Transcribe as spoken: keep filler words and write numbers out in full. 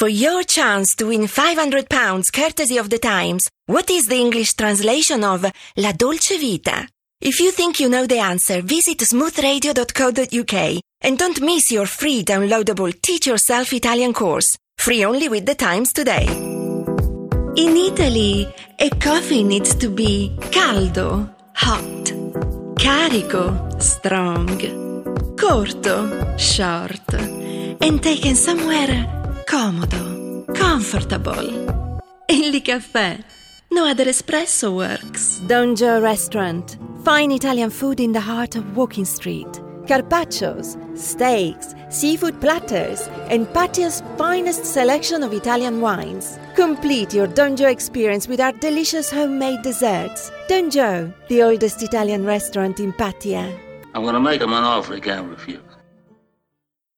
For your chance to win five hundred pounds courtesy of The Times, what is the English translation of La Dolce Vita? If you think you know the answer, visit smooth radio dot co dot uk and don't miss your free downloadable Teach Yourself Italian course. Free only with The Times today. In Italy, a coffee needs to be caldo, hot, carico, strong, corto, short, and taken somewhere comodo, comfortable. Il caffè. No other espresso works. Don Joe Restaurant. Fine Italian food in the heart of Walking Street. Carpaccios, steaks, seafood platters, and Patia's finest selection of Italian wines. Complete your Don Joe experience with our delicious homemade desserts. Don Joe, the oldest Italian restaurant in Patia. I'm going to make him an offer he can't refuse.